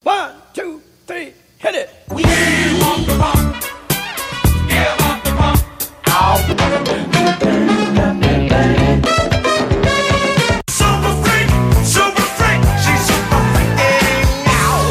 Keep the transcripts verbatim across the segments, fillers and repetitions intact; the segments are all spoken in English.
One, two, three, hit it. We want the pump. Give up the pump. Ow. Super freak, super freak. She's super freaking out.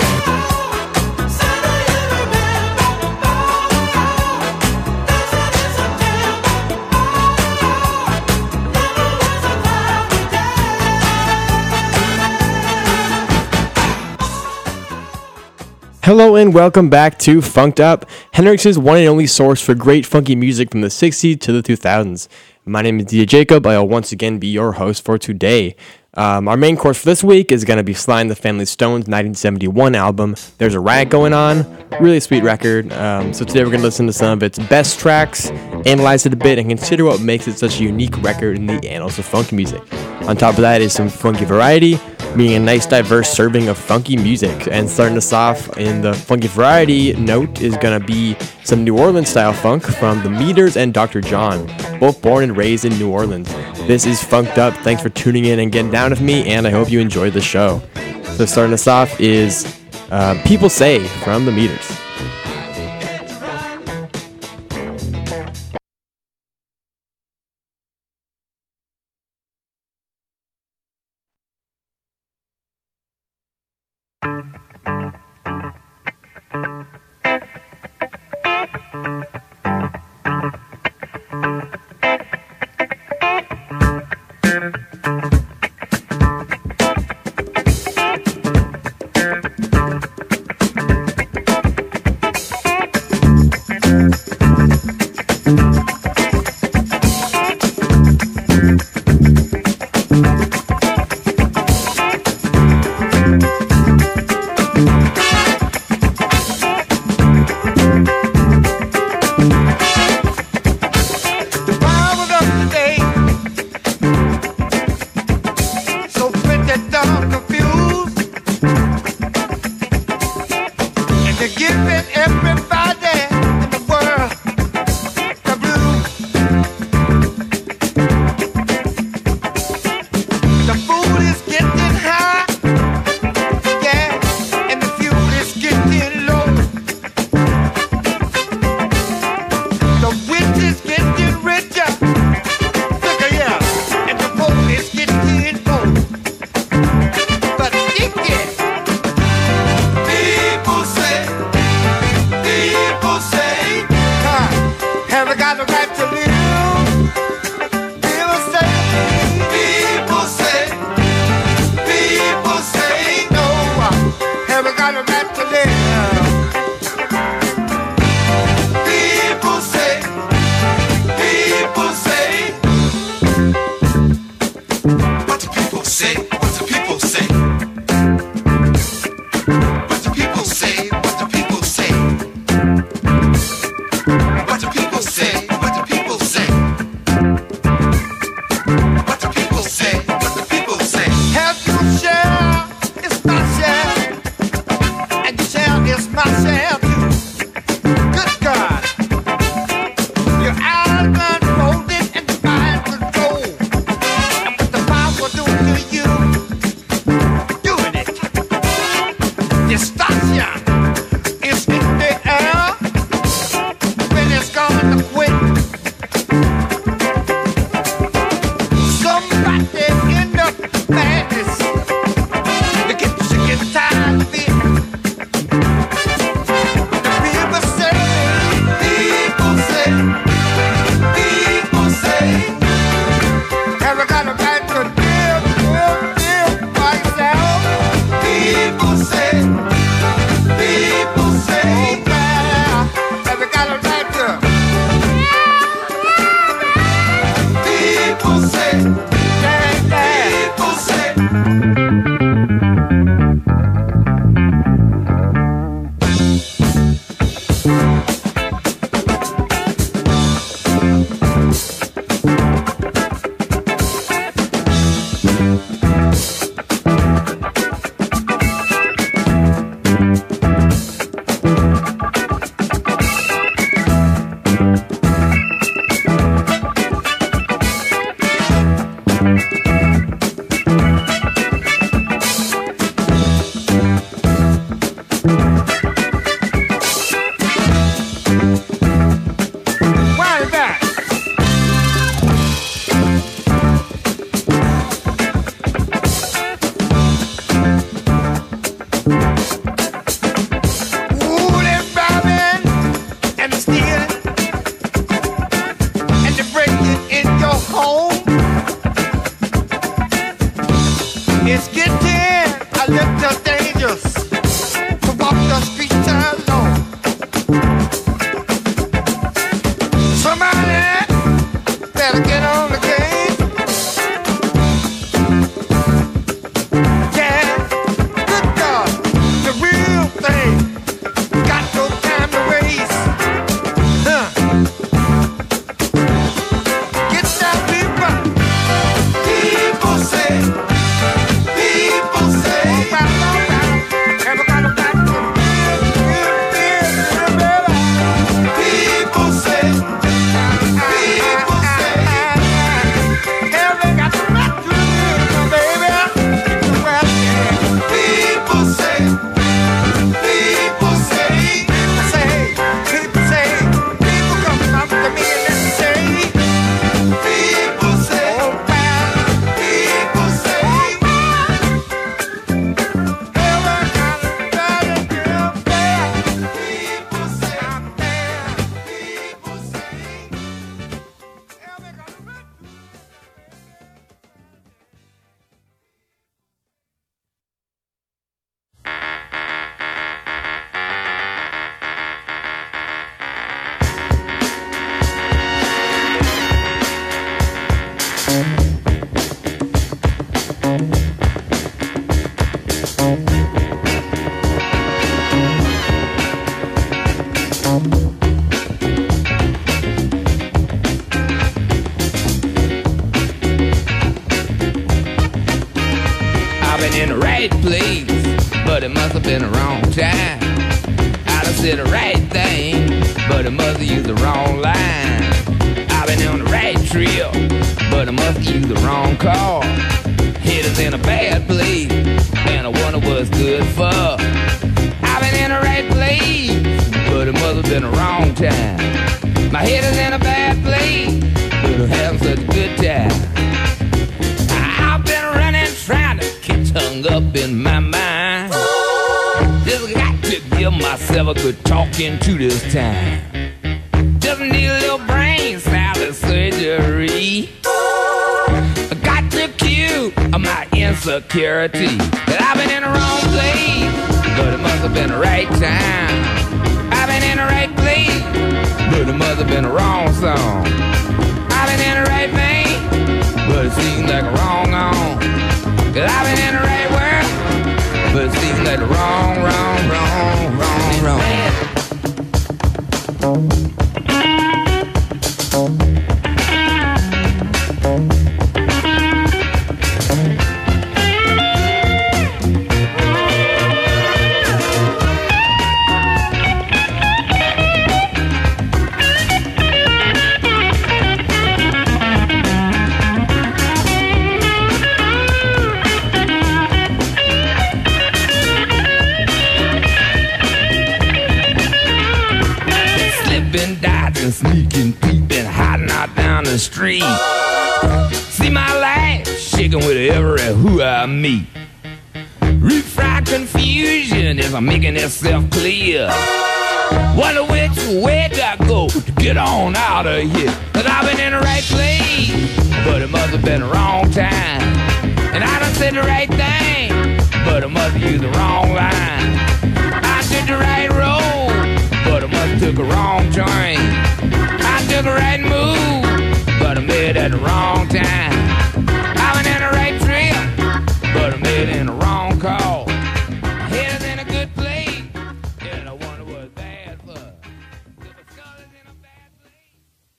Hello and welcome back to Funked Up, Hendrix's one and only source for great funky music from the sixties to the two thousands. My name is D J Jacob. I'll once again be your host for today. Um, our main course for this week is going to be Sly and the Family Stone's nineteen seventy-one album, There's a Riot Going On. Really sweet record. Um, so today we're going to listen to some of its best tracks, analyze it a bit, and consider what makes it such a unique record in the annals of funky music. On top of that is some funky variety, meaning a nice diverse serving of funky music. And starting us off in the funky variety note is going to be some New Orleans style funk from The Meters and Doctor John, both born and raised in New Orleans. This is Funked Up. Thanks for tuning in and getting down with me, and I hope you enjoyed the show. So starting us off is uh, People Say from The Meters. It's my share, and you share in the right place, but it must have been the wrong time. I done said the right thing, but it must have used the wrong line. I've been on the right trail, but I must have used the wrong car. Headed in a bad place, and I wonder what's good for. I've been in the right place, but it must have been the wrong time. My head is in a bad place, but I'm having such a good time. I've been running, trying to get hung up in my mind. Just got to give myself a good talking to this time. Just need a little brain salad surgery. I got to cue my insecurity. That I've been in the wrong place, but it must have been the right time. I've been in the right place, but it must have been the wrong song. I've been in the right vein, but it seems like a wrong on. Cause I've been in the right world, but it seems like the wrong, wrong, wrong, wrong, wrong. Sneaking, peeping, hiding out down the street. See my life shaking with every who I meet. Refried confusion is making itself clear. Wonder which way do I go to get on out of here. Cause I've been in the right place, but it must have been the wrong time. And I done said the right thing, but I must have used the wrong line. I took the right road, but I must have took a wrong train. I took a right move, but I made it at the wrong time. I went in the right trail, but I made it in the wrong call. Head is in a good place, and I wonder what's bad for. If a skull is in a bad place.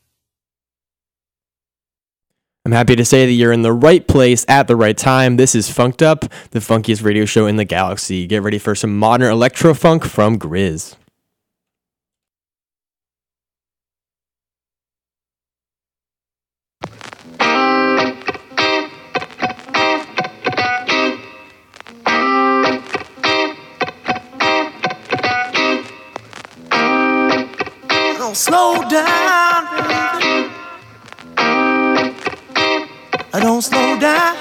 I'm happy to say that you're in the right place at the right time. This is Funked Up, the funkiest radio show in the galaxy. Get ready for some modern electro funk from Grizz. Slow down, baby. I don't slow down.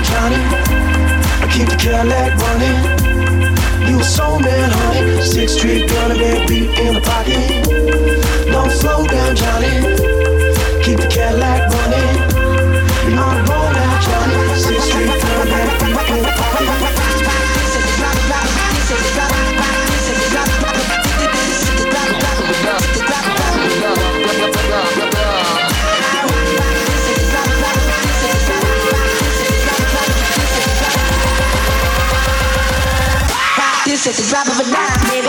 down, Johnny. Keep the Cadillac running. You a soul man, honey. Sixth Street gonna get beat in the pocket. Don't slow down, Johnny. Keep the Cadillac running. You on the road now, Johnny. Sixth Street gonna get beat in the pocket. This at the drop of a dime, baby.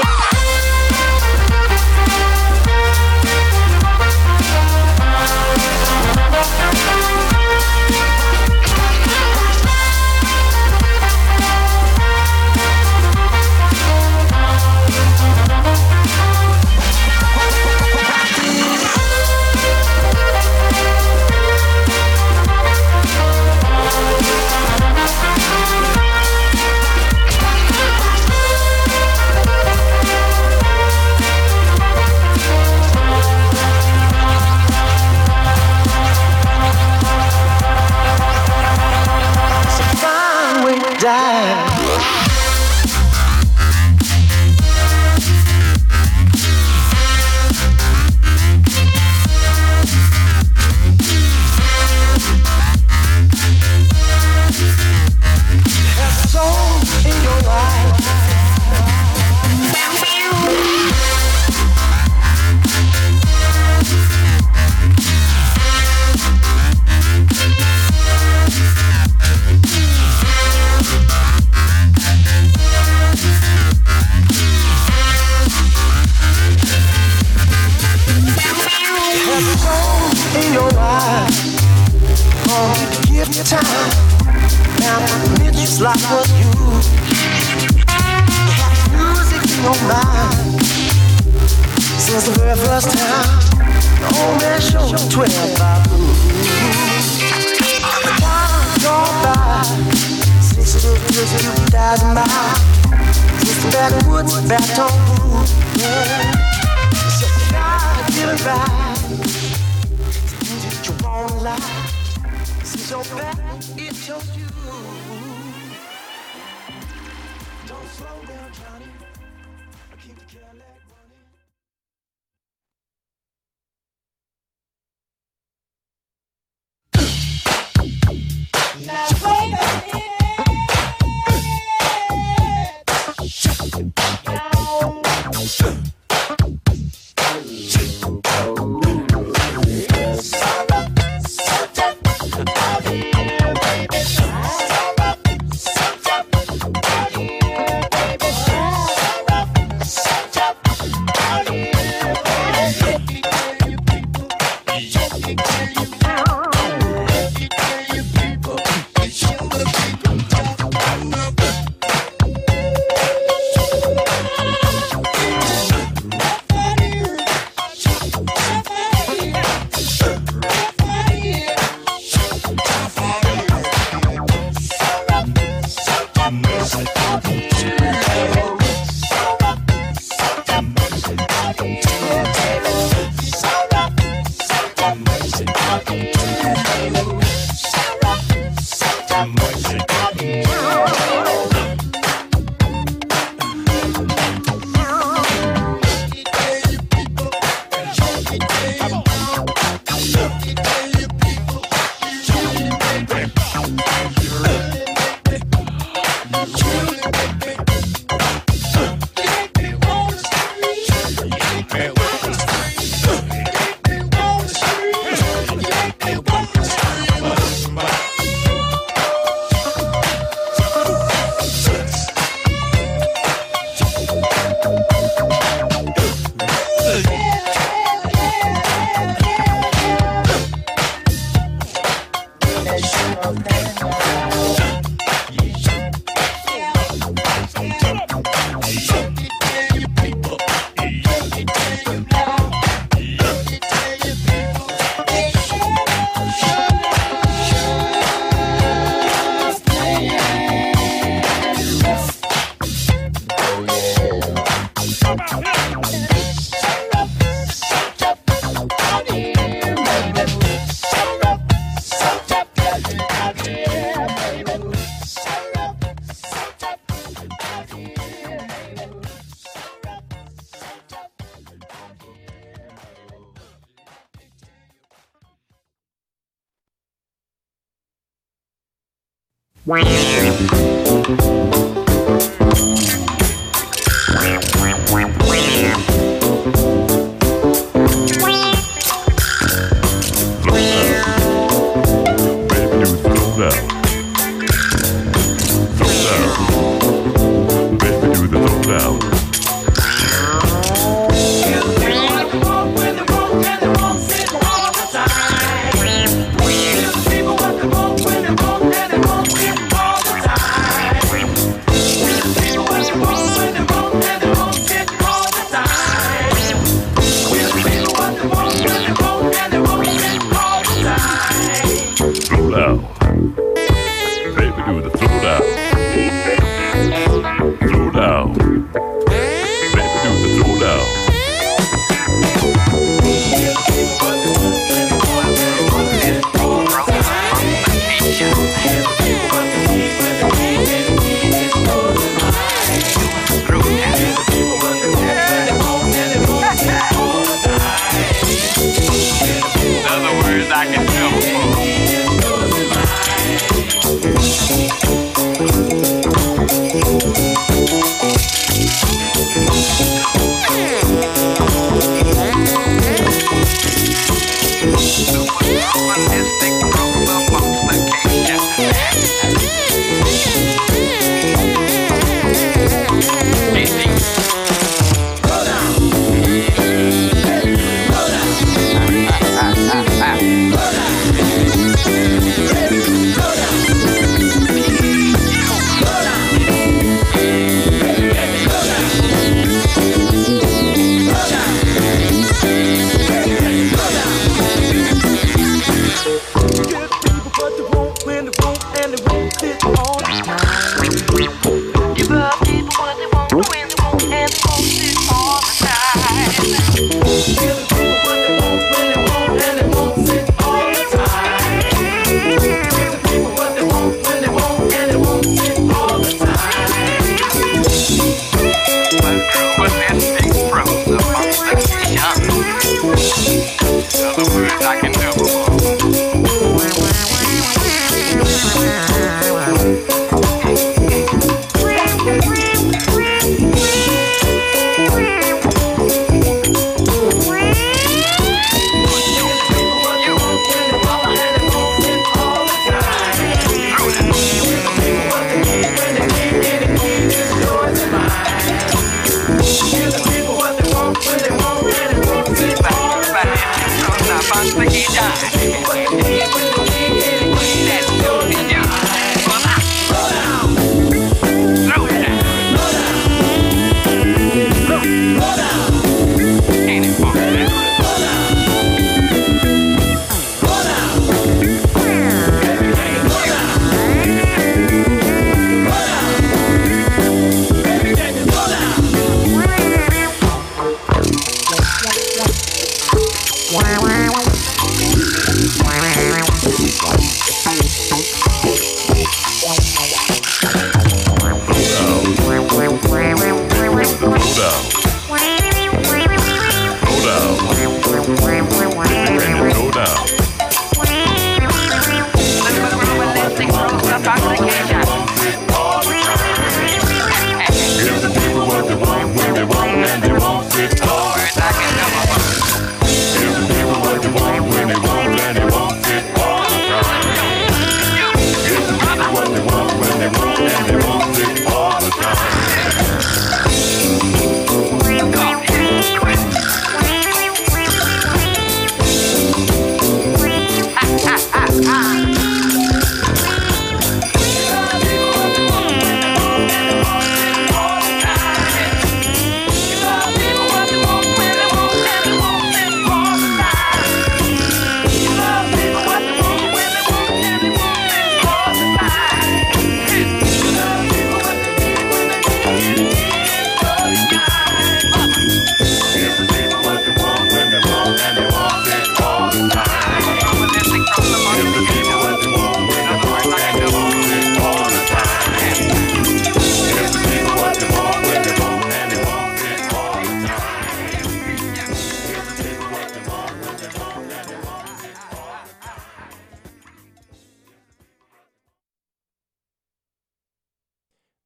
Wow, wow, wow.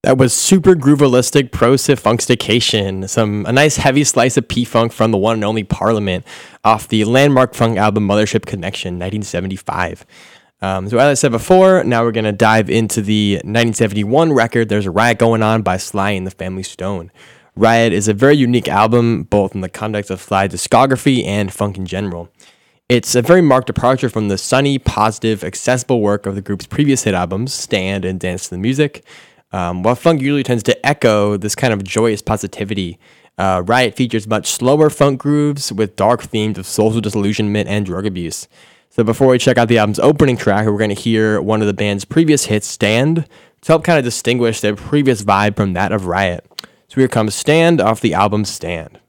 That was Super Groovealistic Pro-Sif Funkstication, some a nice heavy slice of P-Funk from the one and only Parliament off the landmark funk album Mothership Connection, nineteen seventy-five. Um, so as I said before, now we're going to dive into the nineteen seventy-one record, There's a Riot Going On by Sly and the Family Stone. Riot is a very unique album, both in the context of Sly's discography and funk in general. It's a very marked departure from the sunny, positive, accessible work of the group's previous hit albums, Stand and Dance to the Music. Um, while funk usually tends to echo this kind of joyous positivity, uh, Riot features much slower funk grooves with dark themes of social disillusionment and drug abuse. So before we check out the album's opening track, we're going to hear one of the band's previous hits, Stand, to help kind of distinguish their previous vibe from that of Riot. So here comes Stand off the album Stand.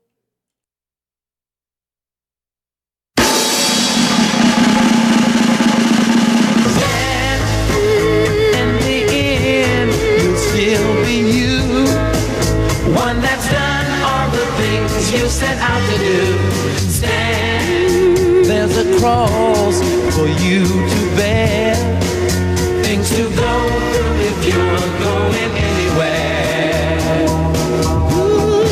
One that's done all the things you set out to do. Stand, there's a cross for you to bear. Things to go through if you're going anywhere. Ooh,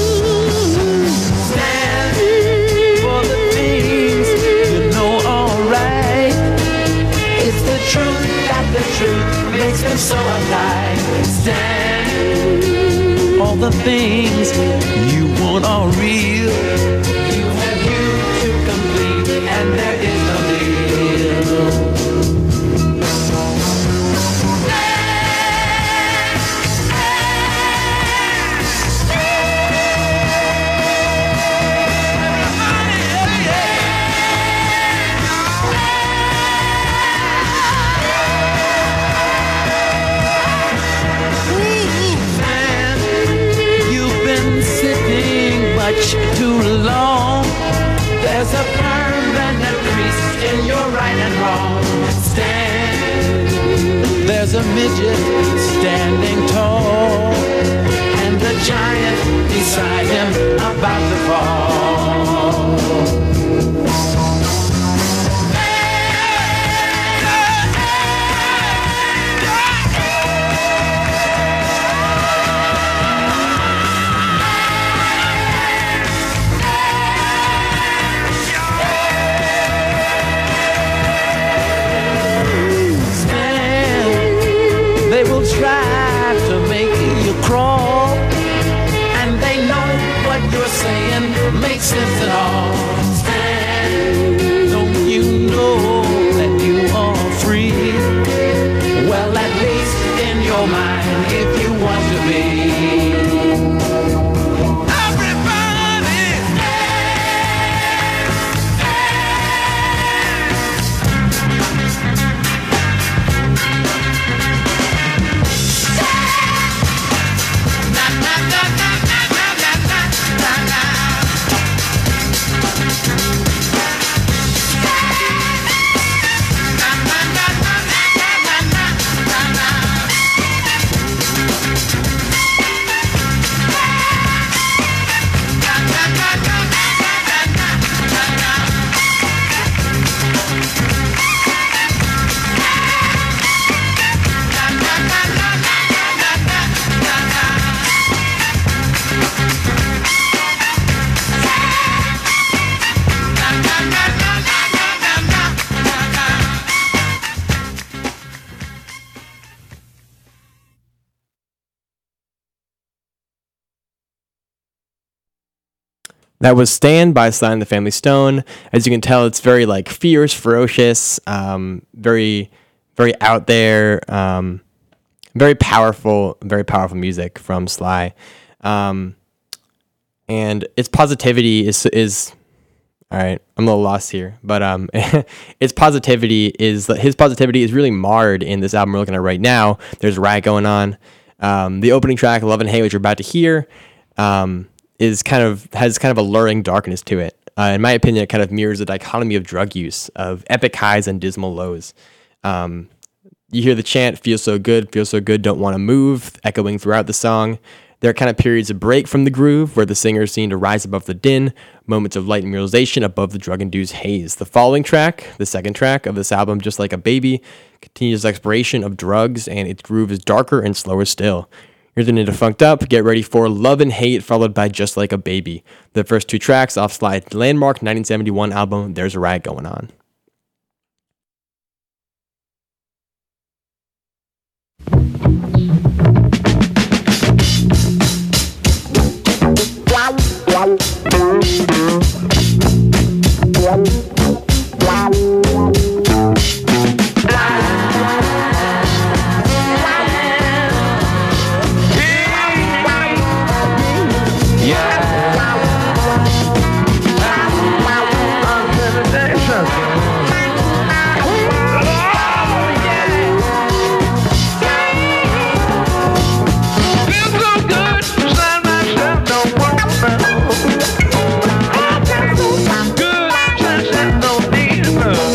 stand for the things you know alright. It's the truth that the truth makes them so alive. Stand. All the things you want are real. You have you to complete, and there is no deal. Too long. There's a permanent crease in your right and wrong. Stand. There's a midget standing tall, and a giant beside him about to fall. They will try to make you crawl, and they know what you're saying makes sense at all. Stand, don't you know that you are free? Well, at least in your mind, if you want to be. That was Stand by Sly and the Family Stone. As you can tell, it's very like fierce, ferocious, um, very, very out there, um, very powerful, very powerful music from Sly. Um, and its positivity is, is, all right, I'm a little lost here, but um, its positivity is, his positivity is really marred in this album we're looking at right now. There's Riot Going On. Um, the opening track, Love and Hate, which you're about to hear, um, is kind of has kind of a luring darkness to it. Uh, in my opinion, it kind of mirrors the dichotomy of drug use, of epic highs and dismal lows. Um, you hear the chant, feel so good, feel so good, don't want to move, echoing throughout the song. There are kind of periods of break from the groove where the singer is seen to rise above the din, moments of light and realization above the drug-induced haze. The following track, the second track of this album, Just Like a Baby, continues exploration of drugs, and its groove is darker and slower still. You're listening to Funked Up. Get ready for Love and Hate, followed by Just Like a Baby. The first two tracks off Sly's landmark nineteen seventy-one album, There's a Riot Going On. Good, don't need love.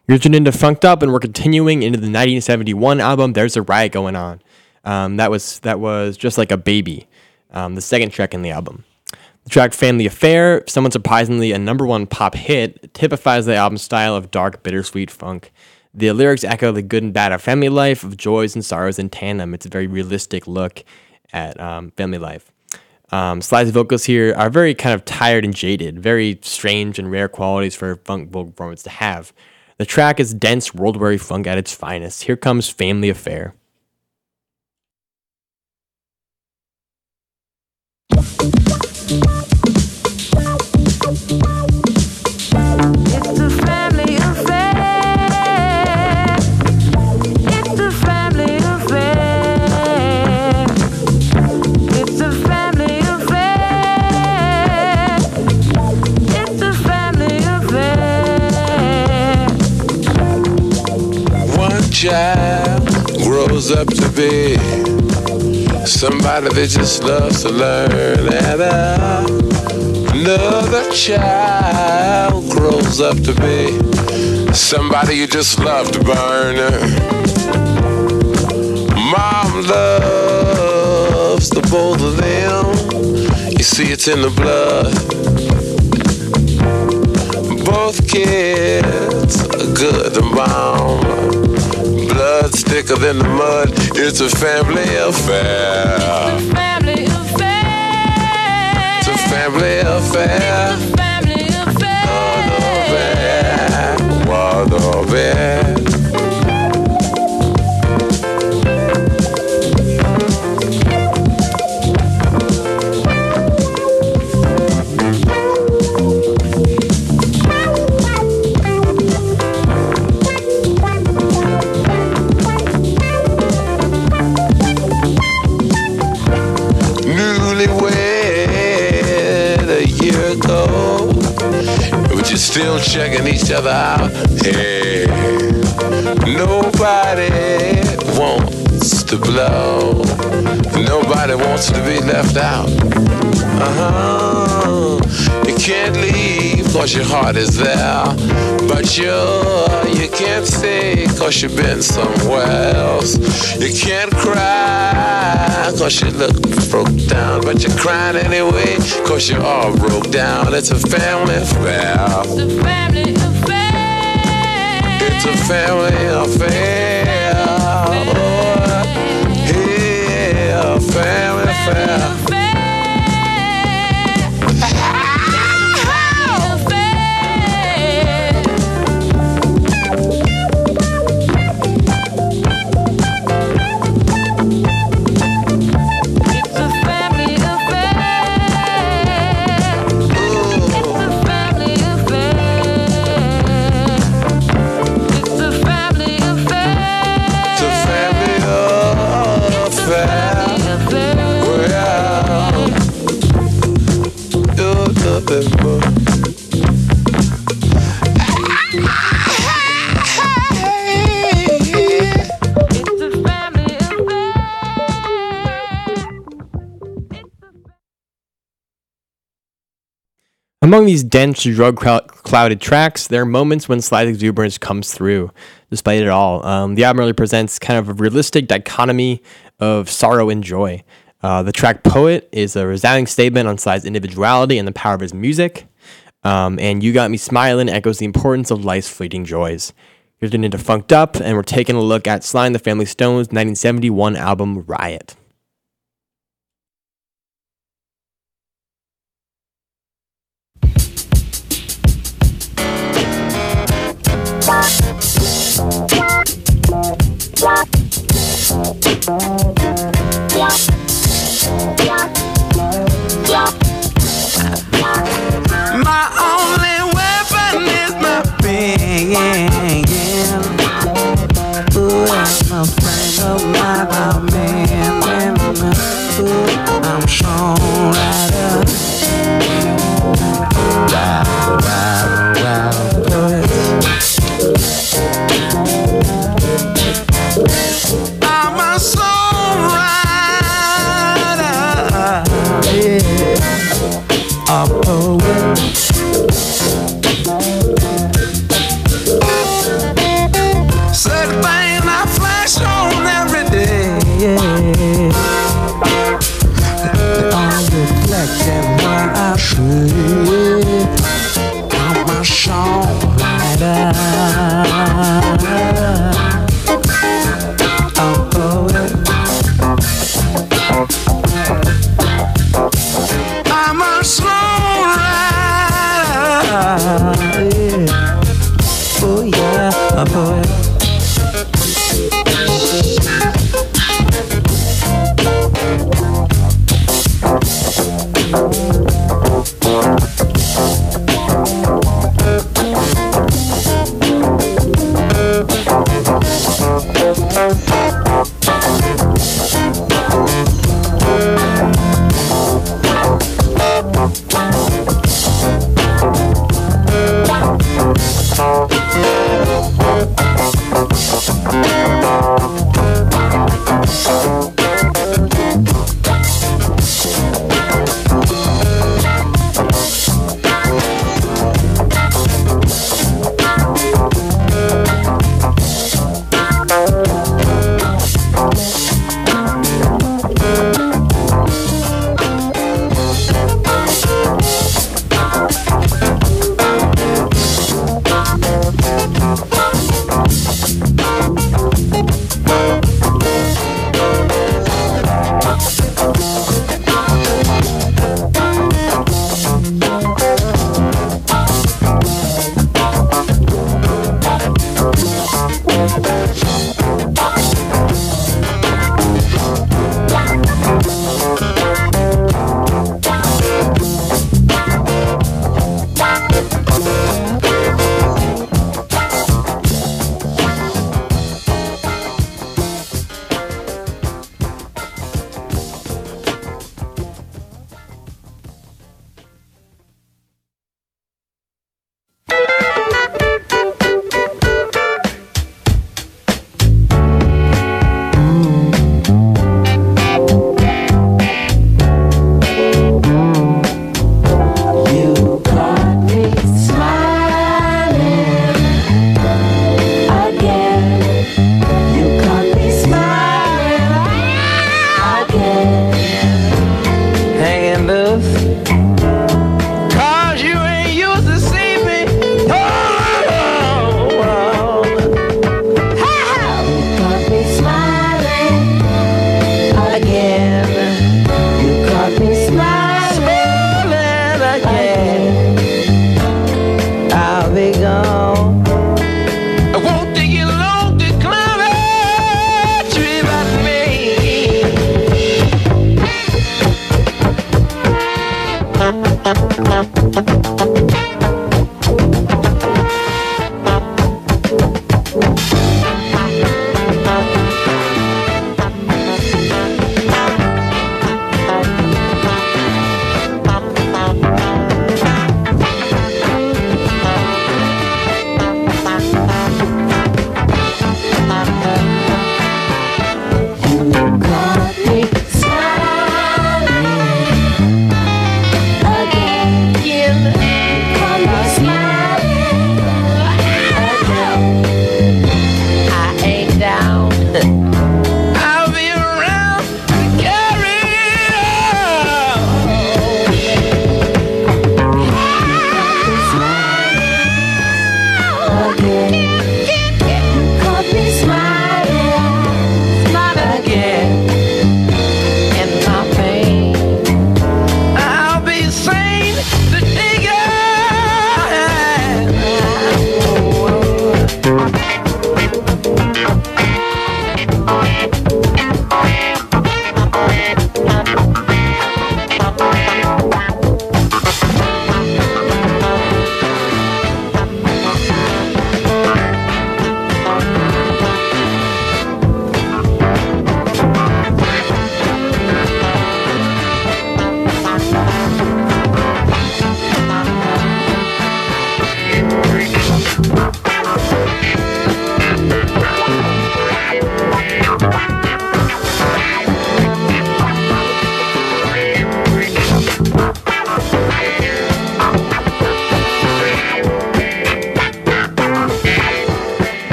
You're tuned into Funked Up, and we're continuing into the nineteen seventy-one album, There's a Riot Going On. Um, that was that was Just Like a Baby, um, the second track in the album. The track Family Affair, somewhat surprisingly a number one pop hit, typifies the album's style of dark, bittersweet funk. The lyrics echo the good and bad of family life, of joys and sorrows in tandem. It's a very realistic look at um, family life. Um, Sly's vocals here are very kind of tired and jaded, very strange and rare qualities for a funk vocal performance to have. The track is dense, world-weary funk at its finest. Here comes Family Affair. It's a family affair. It's a family affair. It's a family affair. It's a family affair. One child grows up to be somebody that just loves to learn, and uh, another child grows up to be somebody you just love to burn. Mom loves the both of them. You see, it's in the blood. Both kids are good to mom. Blood's thicker than the mud. It's a family affair. It's a family affair. It's a family affair. It's a family affair. What of it? Still checking each other out. Hey, nobody wants to blow. Nobody wants to be left out. Uh-huh. You can't leave cause your heart is there, but you you can't stay cause you've been somewhere else. You can't cry cause you look broke down, but you're crying anyway cause you're all broke down. It's a family affair. It's a family affair. It's a family affair. Oh, yeah, family affair. Among these dense, drug-clouded tracks, there are moments when Sly's exuberance comes through, despite it all. Um, the album really presents kind of a realistic dichotomy of sorrow and joy. Uh, the track Poet is a resounding statement on Sly's individuality and the power of his music. Um, and You Got Me Smiling echoes the importance of life's fleeting joys. You're getting into Funked Up, and we're taking a look at Sly and the Family Stone's nineteen seventy-one album, Riot. My only weapon is my pen. Ooh, I'm afraid of my man. Ooh, I'm strong rider. Ride, ride, ride, poet. I'm a soul rider. Yeah. A poet. and why I say I'm a songwriter. I'm a poet. I'm a songwriter. Yeah. Oh yeah, I'm a poet.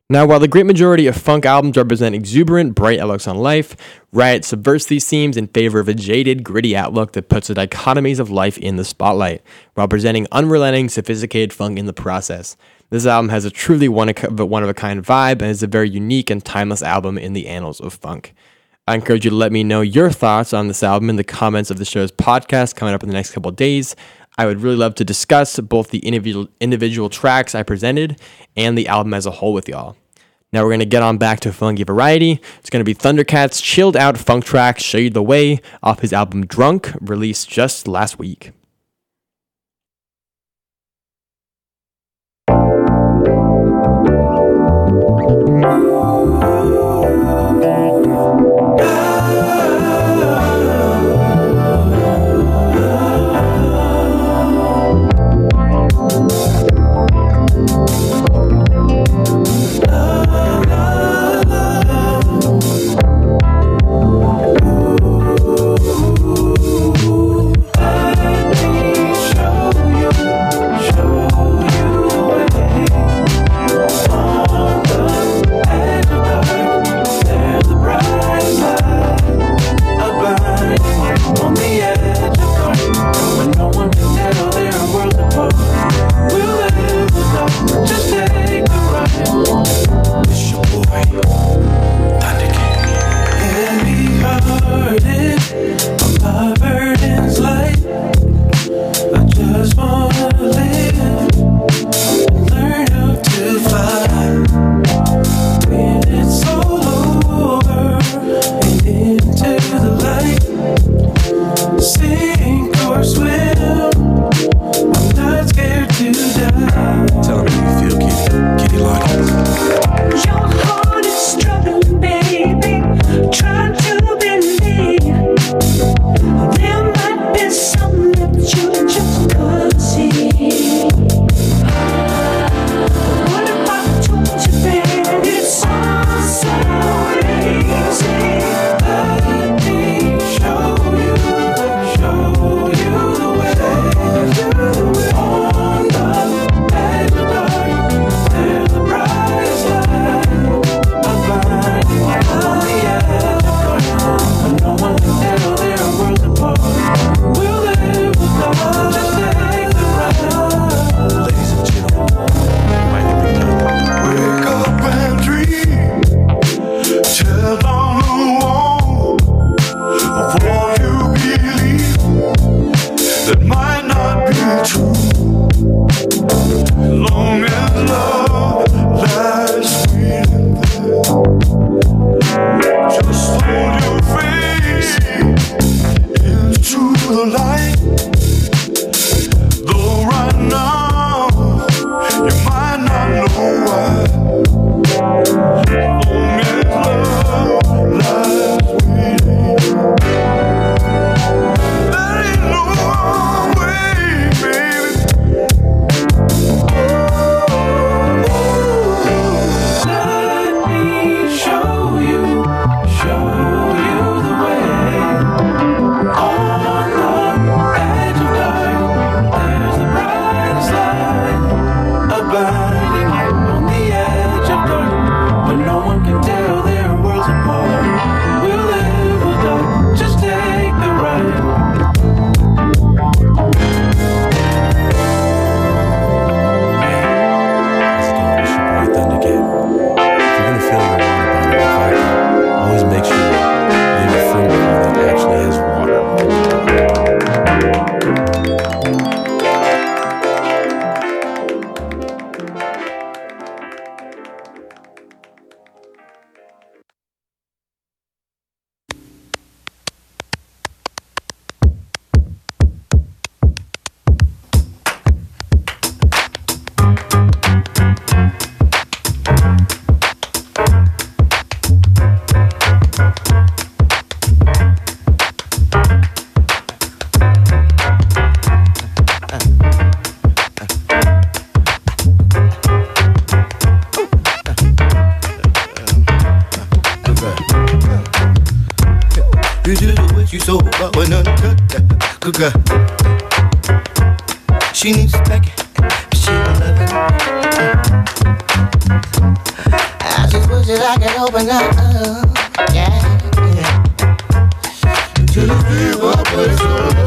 Now, while the great majority of funk albums represent exuberant, bright outlooks on life, Riot subverts these themes in favor of a jaded, gritty outlook that puts the dichotomies of life in the spotlight, while presenting unrelenting, sophisticated funk in the process. This album has a truly one-of-a-kind vibe and is a very unique and timeless album in the annals of funk. I encourage you to let me know your thoughts on this album in the comments of the show's podcast coming up in the next couple of days. I would really love to discuss both the individual individual tracks I presented and the album as a whole with y'all. Now we're going to get on back to funky variety. It's going to be Thundercat's chilled out funk track Show You The Way off his album Drunk, released just last week. She needs to back it, but she don't love it. that I can open up. Yeah, yeah. To give up what's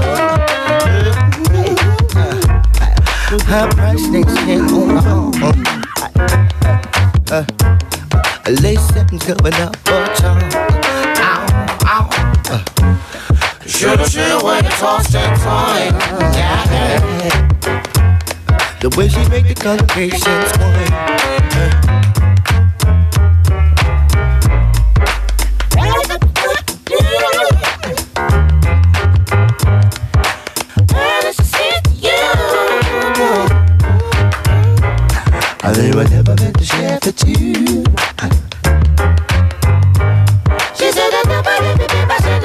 her priceless skin on my own. Uh, a lace seconds coming up for time. Ow, ow. Uh, Should've seen when you tossed and toying. Yeah, yeah. The way she make the congregation swing. Uh, they were never meant to share for two. She said I never let me be my son.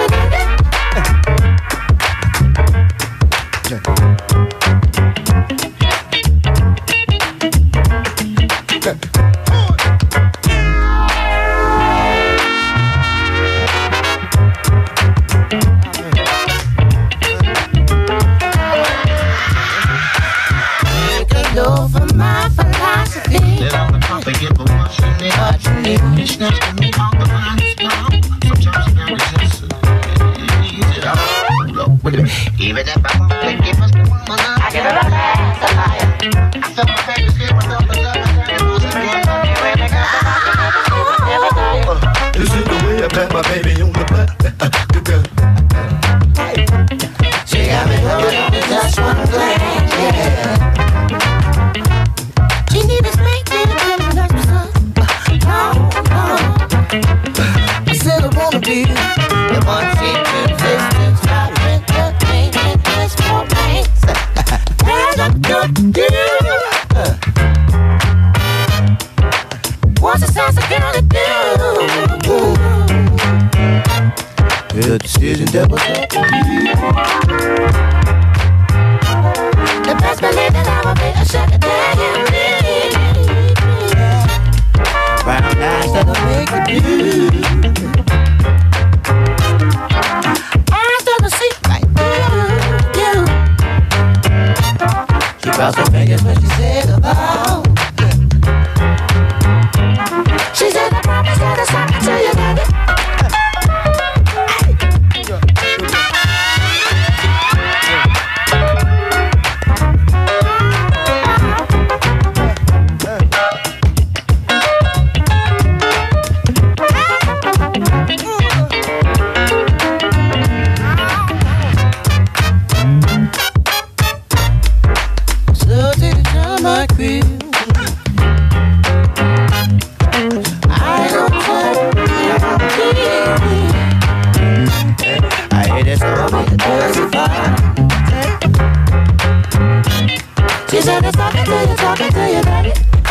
Even if I won't think it was the woman, I give it a pass, a liar. I felt my baby's skin was up and up and down. It was a good money when they got the This is the way I pat my baby on the butt. She got me holding on to just one glance, yeah. She need a spank, need a bit of touch, son. No, no. I said I wanna be the one she could distance, not with the pain and this for pains. There's a good deal. What's the sense of gonna do? Good decision, double up to you. The best believe that I will be a sugar daddy. Brown eyes that'll make it blue. Eyes that'll see like you. She crossed her fingers when she said goodbye. She said I promise that it's not until you got it. She said it's talking to you, talking to you, daddy.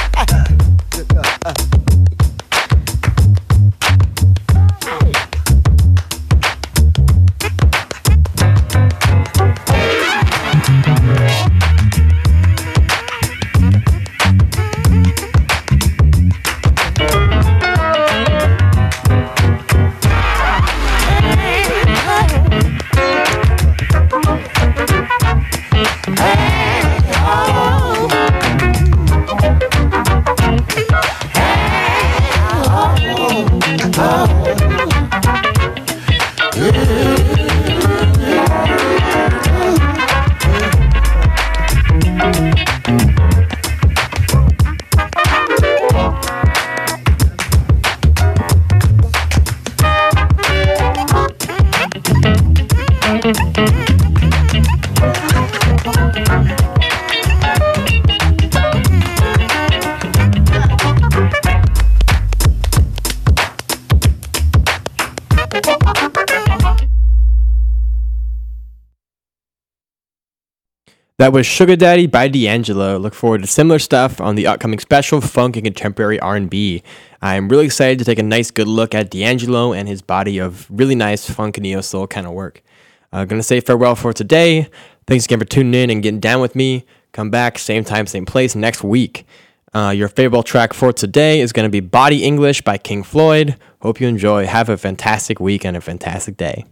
That was Sugar Daddy by D'Angelo. Look forward to similar stuff on the upcoming special, Funk and Contemporary R and B. I'm really excited to take a nice good look at D'Angelo and his body of really nice funk and neo-soul kind of work. I'm uh, going to say farewell for today. Thanks again for tuning in and getting down with me. Come back, same time, same place next week. Uh, your favorite track for today is going to be Body English by King Floyd. Hope you enjoy. Have a fantastic week and a fantastic day.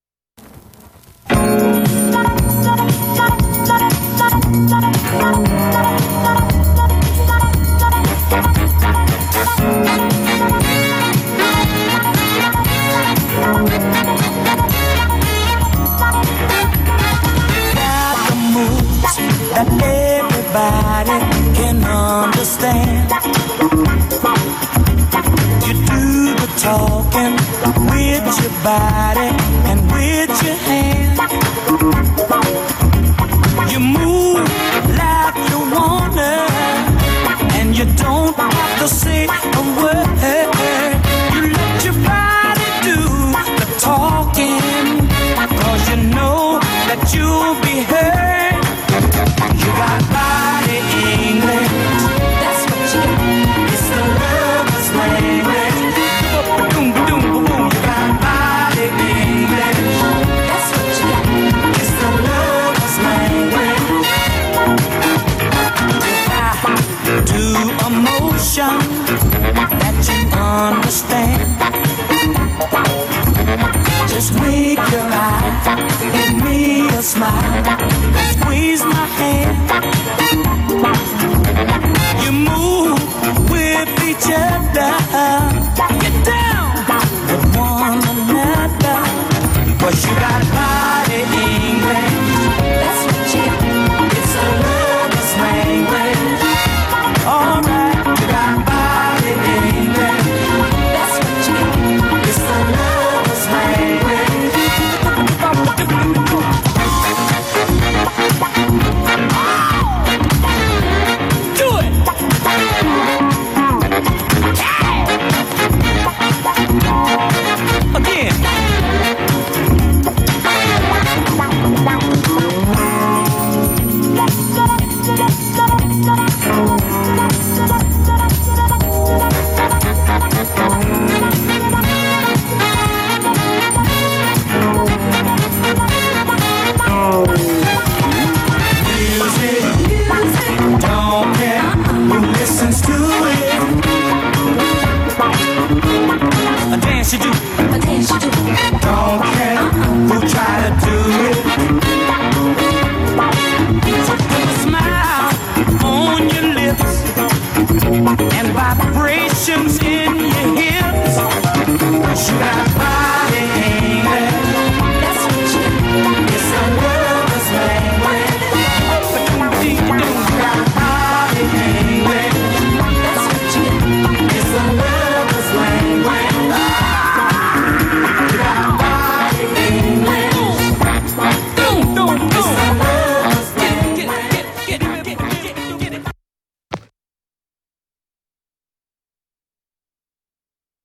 Thank you. understand. You do the talking with your body and with your hand. You move like you wanna, and you don't have to say a word. You let your body do the talking, 'cause you know that you'll be heard. You got body English, that's what you got. It's the lover's language. Boom, boom, boom, boom. You got body English, that's what you got. It's the lover's language. If I do a motion that you understand, just wink your eye, give me a smile, squeeze my hand.